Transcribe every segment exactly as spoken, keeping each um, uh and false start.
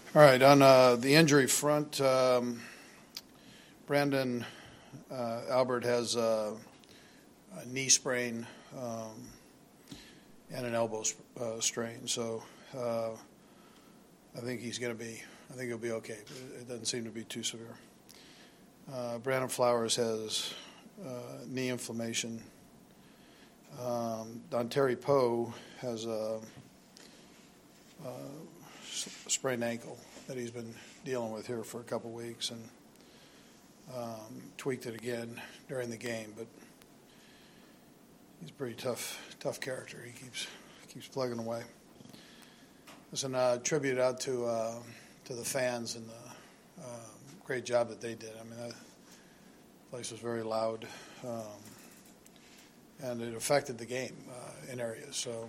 All right, on uh, the injury front, um, Brandon uh, Albert has uh, a knee sprain um, and an elbow uh, strain, so uh, I think he's going to be. I think he'll be okay. It doesn't seem to be too severe. Uh, Brandon Flowers has uh, knee inflammation. Um, Don Terry Poe has a, a sprained ankle that he's been dealing with here for a couple weeks, and um, tweaked it again during the game. But he's a pretty tough, tough character. He keeps keeps plugging away. Listen, uh, tribute out to uh, to the fans and the uh, great job that they did. I mean, that place was very loud, um, and it affected the game uh, in areas. So.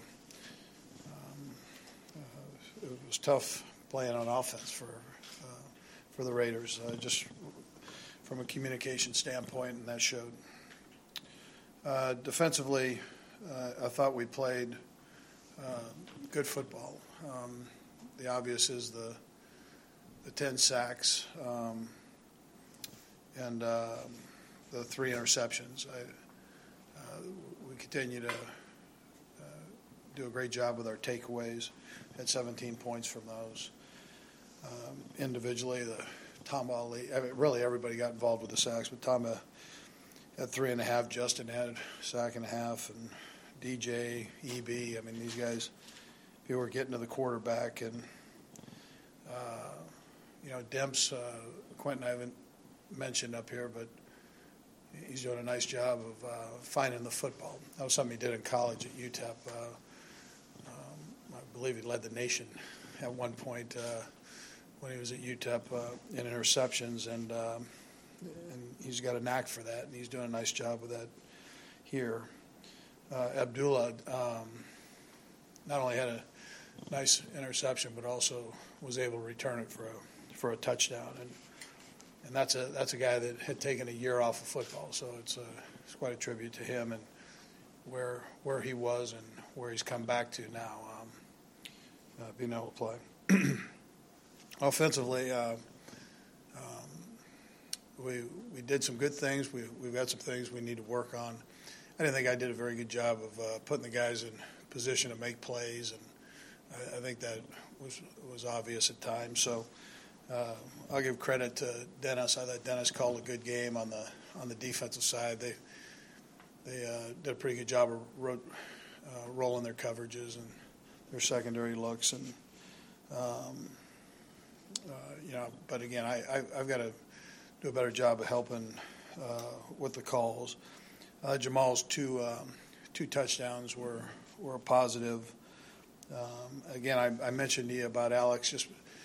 It was tough playing on offense for uh, for the Raiders, uh, just from a communication standpoint, and that showed. Uh, defensively, uh, I thought we played uh, good football. Um, the obvious is the the ten sacks um, and uh, the three interceptions. I, uh, we continue to uh, do a great job with our takeaways. Had seventeen points from those. Um, individually, the Tom Ali, I mean, really everybody got involved with the sacks, but Tom uh, had three and a half. Justin had a sack and a half, and D J, E B. I mean, these guys, people were getting to the quarterback, and uh, you know, Demps, uh, Quentin, I haven't mentioned up here, but he's doing a nice job of uh, finding the football. That was something he did in college at U T E P. Uh, I believe he led the nation at one point uh, when he was at U T E P uh, in interceptions, and um, and he's got a knack for that, and he's doing a nice job with that here. Uh, Abdullah um, not only had a nice interception, but also was able to return it for a for a touchdown, and and that's a that's a guy that had taken a year off of football, so it's a, it's quite a tribute to him and where where he was and where he's come back to now. Um, Uh, being able to play. Offensively, uh, um, we we did some good things. We, we've got some things we need to work on. I didn't think I did a very good job of uh, putting the guys in position to make plays, and I, I think that was was obvious at times. So uh, I'll give credit to Dennis. I thought Dennis called a good game on the on the defensive side. They they uh, did a pretty good job of ro- uh, rolling their coverages and their secondary looks, and um, uh, you know. But again, I, I, I've got to do a better job of helping uh, with the calls. Uh, Jamal's two um, two touchdowns were were a positive. Um, again, I, I mentioned to you about Alex just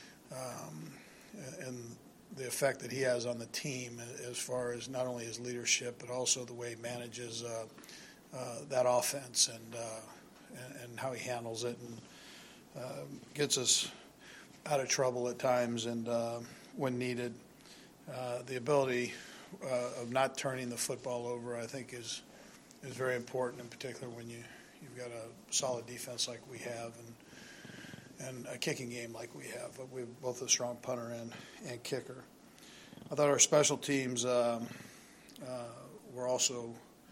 um, and the effect that he has on the team as far as not only his leadership but also the way he manages uh, uh, that offense and. Uh, And, and how he handles it, and uh, gets us out of trouble at times, and uh, when needed, uh, the ability uh, of not turning the football over, I think, is is very important. In particular, when you you've got a solid defense like we have, and and a kicking game like we have. But we have both a strong punter and and kicker. I thought our special teams um, uh, were also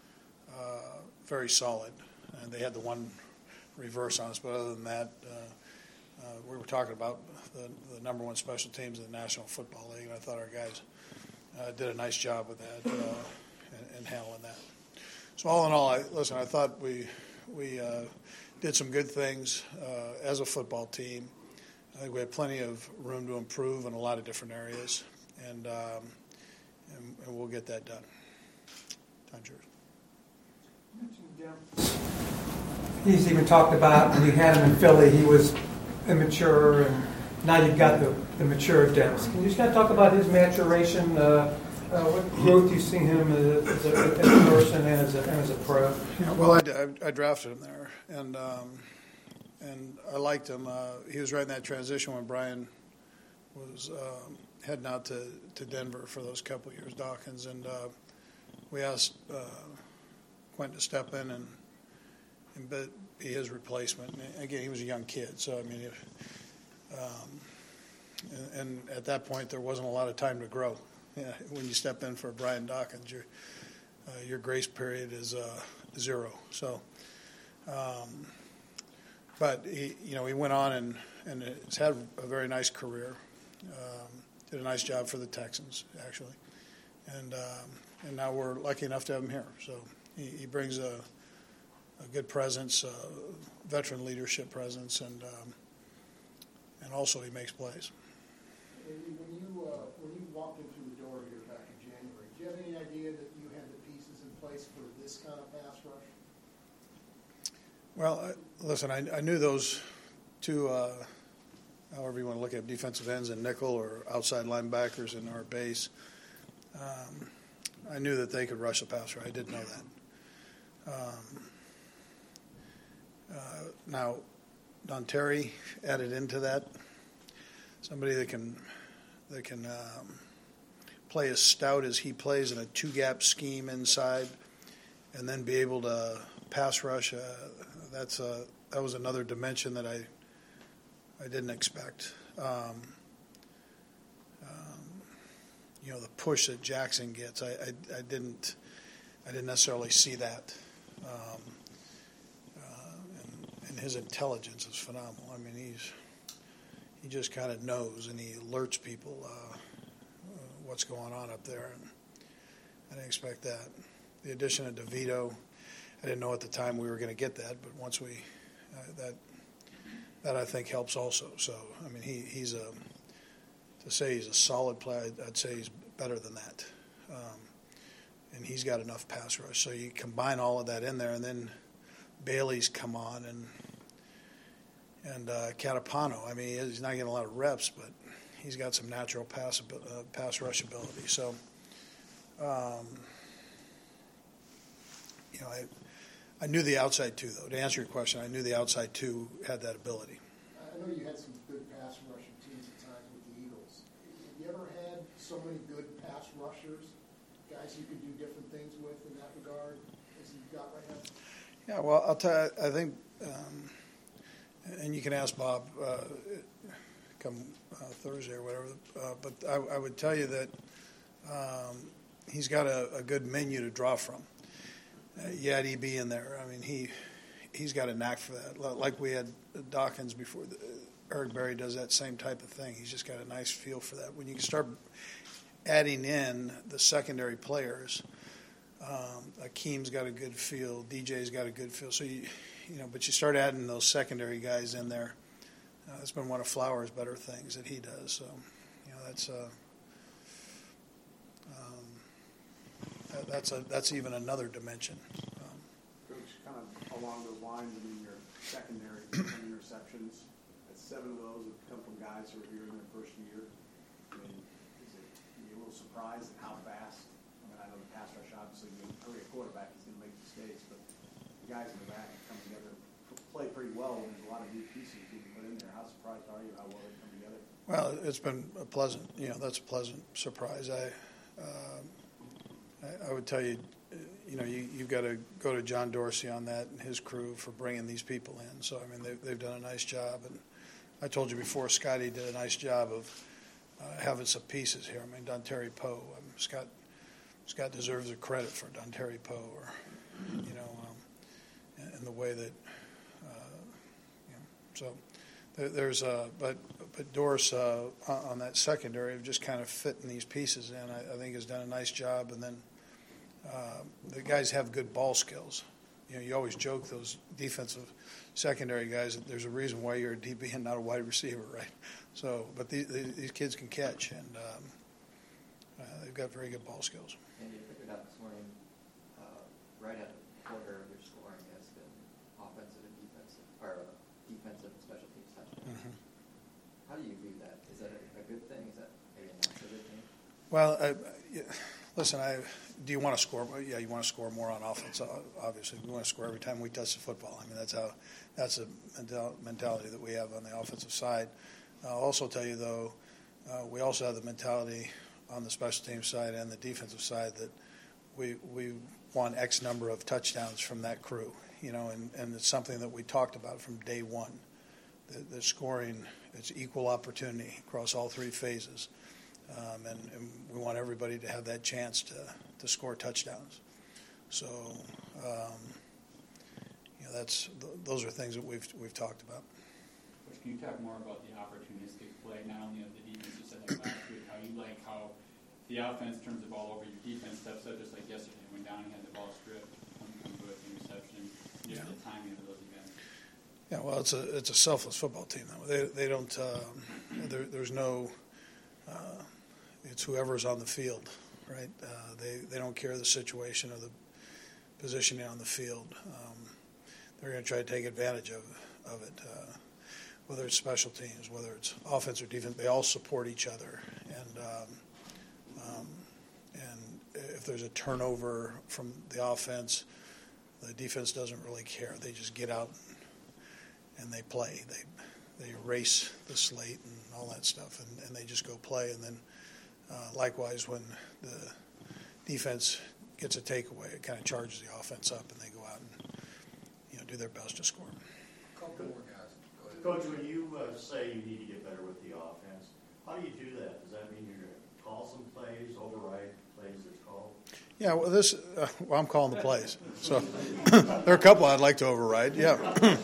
uh, very solid, and they had the one reverse on us, but other than that, uh, uh, we were talking about the, the number one special teams in the National Football League, and I thought our guys uh, did a nice job with that uh, and, and handling that. So all in all, I, listen, I thought we we uh, did some good things uh, as a football team. I think we had plenty of room to improve in a lot of different areas, and um, and, and we'll get that done. Time's yours. He's even talked about when you had him in Philly, he was immature, and now you've got the, the mature Demps. Can you just kind of talk about his maturation, uh, uh, what growth you've seen him as a, as a person and as a, and as a pro? Yeah, well, I, I, I drafted him there, and um, and I liked him. Uh, he was right in that transition when Brian was um, heading out to, to Denver for those couple of years, Dawkins, and uh, we asked uh, Quentin to step in and and be his replacement. And again, he was a young kid, so I mean, if, um, and, and at that point, there wasn't a lot of time to grow. Yeah, when you step in for Brian Dawkins, your uh, your grace period is uh, zero. So, um, but he, you know, he went on and and has had a very nice career. Um, did a nice job for the Texans, actually, and um, and now we're lucky enough to have him here. So he, he brings a a good presence, uh, veteran leadership presence, and um, and also he makes plays. When you uh, when you walked in through the door here back in January, do you have any idea that you had the pieces in place for this kind of pass rush? Well, I, listen, I, I knew those two, uh, however you want to look at defensive ends and nickel or outside linebackers in our base. Um, I knew that they could rush the passer. I did know that. Um, uh, now, Don Terry added into that somebody that can that can um, play as stout as he plays in a two-gap scheme inside, and then be able to pass rush. Uh, that's a, that was another dimension that I I didn't expect. Um, um, you know, the push that Jackson gets, I, I, I didn't I didn't necessarily see that. Um, uh, and, and his intelligence is phenomenal. I mean, he's he just kind of knows, and he alerts people uh, uh, what's going on up there. And I didn't expect that. The addition of DeVito, I didn't know at the time we were going to get that, but once we uh, that that I think helps also. So I mean, he he's a to say he's a solid player. I'd, I'd say he's better than that, um, and he's got enough pass rush. So you combine all of that in there, and then Bailey's come on and. And uh, Catapano, I mean, he's not getting a lot of reps, but he's got some natural pass, uh, pass rush ability. So, um, you know, I I knew the outside two, though. To answer your question, I knew the outside two had that ability. I know you had some good pass rushing teams at times with the Eagles. Have you ever had so many good pass rushers, guys you could do different things with in that regard, as you've got right now? Yeah, well, I'll tell you, I think um, – and you can ask Bob uh, come uh, Thursday or whatever. Uh, but I, I would tell you that um, he's got a, a good menu to draw from. Uh, you had E B in there. I mean, he he's got a knack for that. Like we had Dawkins before. Eric Berry does that same type of thing. He's just got a nice feel for that. When you start adding in the secondary players, um, Akeem's got a good feel. D J's got a good feel. So you. You know, but you start adding those secondary guys in there. Uh, that's been one of Flowers' better things that he does. So, you know, that's uh, um, that, that's a that's even another dimension. Um, Coach, kind of along those lines, I mean, your secondary ten interceptions. Seven of those have come from guys who are here in their first year. I mean, is it are you a little surprised at how fast? I mean, I know the pass rush obviously, you hurry a quarterback, he's going to make mistakes, but the guys in the back have come together, play pretty well, and there's a lot of new pieces being put in there. How surprised are you how well they come together? Well, it's been a pleasant, you know, that's a pleasant surprise. I, uh, I, I would tell you, you know, you, you've got to go to John Dorsey on that and his crew for bringing these people in. So, I mean, they've, they've done a nice job. And I told you before, Scotty did a nice job of uh, having some pieces here. I mean, Don Terry Poe, um, Scott, Scott deserves the credit for Don Terry Poe, or, you know, um, in the way that, uh, you know, so there, there's a, but, but Doris uh, on that secondary of just kind of fitting these pieces in, I, I think has done a nice job. And then uh, the guys have good ball skills. You know, you always joke those defensive secondary guys that there's a reason why you're a D B and not a wide receiver, right? So, but these, these kids can catch, and um, uh, they've got very good ball skills. And you figured out this morning, uh, right at the quarter of your scoring has been offensive and defensive, or uh, defensive and special teams touchdowns. Mm-hmm. How do you view that? Is that a, a good thing? Is that maybe not so good thing? Well, I, yeah, listen, I do you want to score? Yeah, you want to score more on offense. Obviously, we want to score every time we touch the football. I mean, that's how that's a mentality that we have on the offensive side. I'll also tell you, though, uh, we also have the mentality on the special teams side and the defensive side that we we want X number of touchdowns from that crew. You know, and, and it's something that we talked about from day one. The, the scoring it's equal opportunity across all three phases, um, and, and we want everybody to have that chance to, to score touchdowns. So, um, you know, that's those are things that we've we've talked about. Coach, can you talk more about the opportunistic play, not only of the defense, you said that last week, how you like how the offense turns the ball over, your defense steps up, just like yesterday when Downey had the ball stripped, comes with interception, just Yeah. the timing of those events. Yeah, well, it's a it's a selfless football team. Though they they don't um, there, there's no uh, it's whoever's on the field, right? Uh, they they don't care the situation or the positioning on the field. Um, they're going to try to take advantage of of it. Uh, whether it's special teams, whether it's offense or defense, they all support each other. And um, um, and if there's a turnover from the offense, the defense doesn't really care. They just get out and they play. They they erase the slate and all that stuff, and, and they just go play. And then uh, likewise, when the defense gets a takeaway, it kind of charges the offense up, and they go out and you know do their best to score. Couple more guys. Coach, when you uh, say you need to get better with the offense, how do you do that? Does that mean you're going to call some plays, override plays that's called? Yeah, well, this uh, well, I'm calling the plays. So there are a couple I'd like to override. Yeah,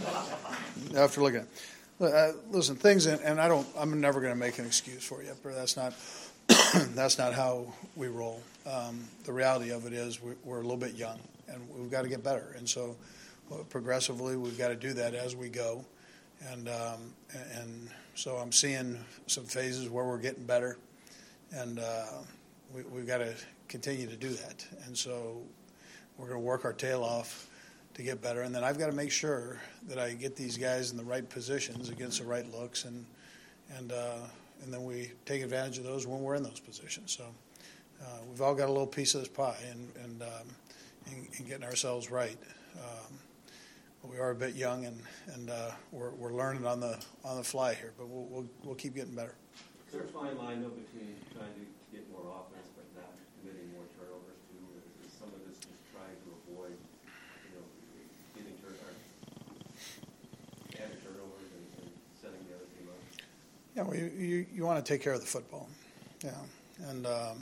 after looking at it. Uh, listen, things, and, and I don't. I'm never going to make an excuse for you, but that's not that's not how we roll. Um, the reality of it is we, we're a little bit young, and we've got to get better. And so, well, progressively, we've got to do that as we go. And um, and so I'm seeing some phases where we're getting better, and uh, we, we've got to continue to do that. And so we're going to work our tail off to get better. And then I've got to make sure that I get these guys in the right positions against the right looks, and and uh, and then we take advantage of those when we're in those positions. So uh, we've all got a little piece of this pie, and and um, in, in getting ourselves right. Um, We are a bit young, and and uh, we're we're learning on the on the fly here, but we'll we'll, we'll keep getting better. Is there a fine line though between trying to get more offense but not committing more turnovers too? Is some of this just trying to avoid, you know, getting tur- or adding turnovers and, and setting the other team up? Yeah, well, you, you you want to take care of the football, yeah, and um,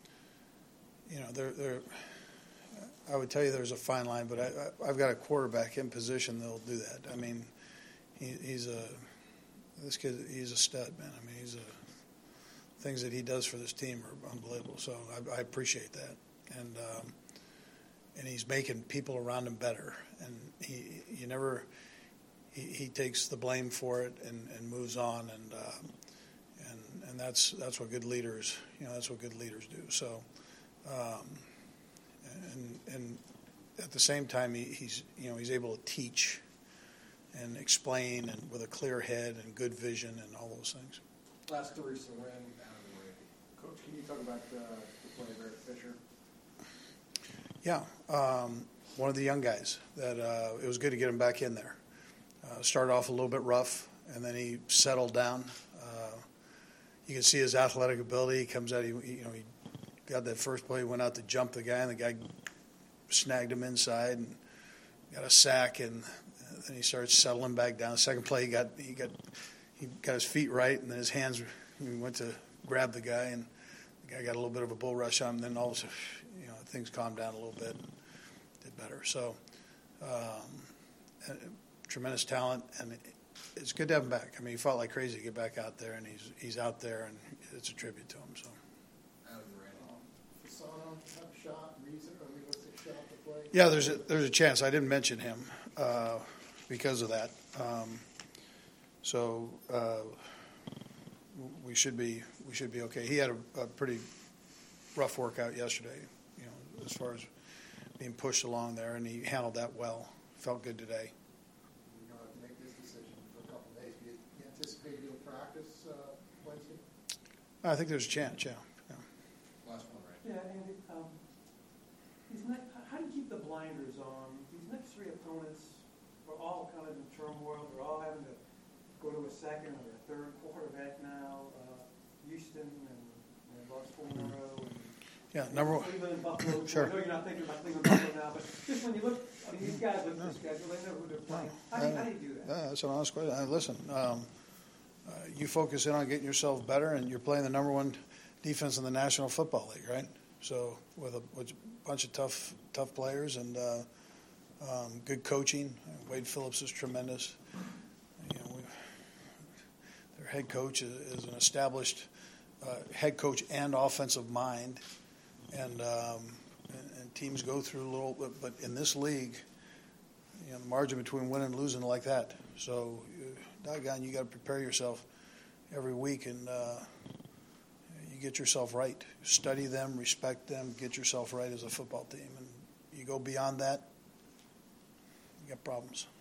you know there there. I would tell you there's a fine line, but I, I've got a quarterback in position that'll do that. I mean, he, he's a this kid. He's a stud, man. I mean, he's a things that he does for this team are unbelievable. So I, I appreciate that, and um, and he's making people around him better. And he, you never, he, he takes the blame for it and, and moves on, and uh, and and that's that's what good leaders, you know, that's what good leaders do. So. Um, And, and at the same time, he, he's you know he's able to teach and explain, and with a clear head and good vision and all those things. Last three, so ran out of the way. Coach, can you talk about uh, the play of Eric Fisher? Yeah, um, one of the young guys that uh, it was good to get him back in there. Uh, started off a little bit rough, and then he settled down. Uh, you can see his athletic ability. He comes out, he, you know, he got that first play, went out to jump the guy, and the guy snagged him inside and got a sack, and then he started settling back down. The second play, he got he got he got his feet right, and then his hands he went to grab the guy, and the guy got a little bit of a bull rush on him. Then all of a sudden, you know, things calmed down a little bit and did better. So, um, tremendous talent, and it's good to have him back. I mean, he fought like crazy to get back out there, and he's he's out there, and it's a tribute to him. So. Fasano have a shot, reason, or realistic shot to play? Yeah, there's a there's a chance. I didn't mention him uh, because of that. Um, so uh, we should be we should be okay. He had a, a pretty rough workout yesterday, you know, as far as being pushed along there, and he handled that well. Felt good today. You're going to have to make this decision for a couple of days. Do you, you anticipate he'll practice uh, Wednesday? I think there's a chance. Yeah. yeah. Last one, right? Yeah, Andy, um, these ne- how do you keep the blinders on? These next three opponents are all kind of in turmoil. They're all having to go to a second or a third quarterback now. Uh, Houston and, and lost four in a row. And Yeah, number one. Cleveland and Buffalo. Sure. I know you're not thinking about Cleveland and Buffalo now, but just when you look, I mean, these guys look at the schedule. They know who they're playing. How do you, how do, you do that? Yeah, that's an honest question. Uh, listen, um, uh, you focus in on getting yourself better, and you're playing the number one defense in the National Football League, right? So with a, with a bunch of tough tough players and uh, um, good coaching. Wade Phillips is tremendous. You know, we, their head coach is, is an established uh, head coach and offensive mind, and, um, and and teams go through a little bit. But in this league, you know, the margin between winning and losing like that. So, uh, doggone, you got to prepare yourself every week and. Uh, Get yourself right. Study them, respect them, get yourself right as a football team. And you go beyond that, you got problems.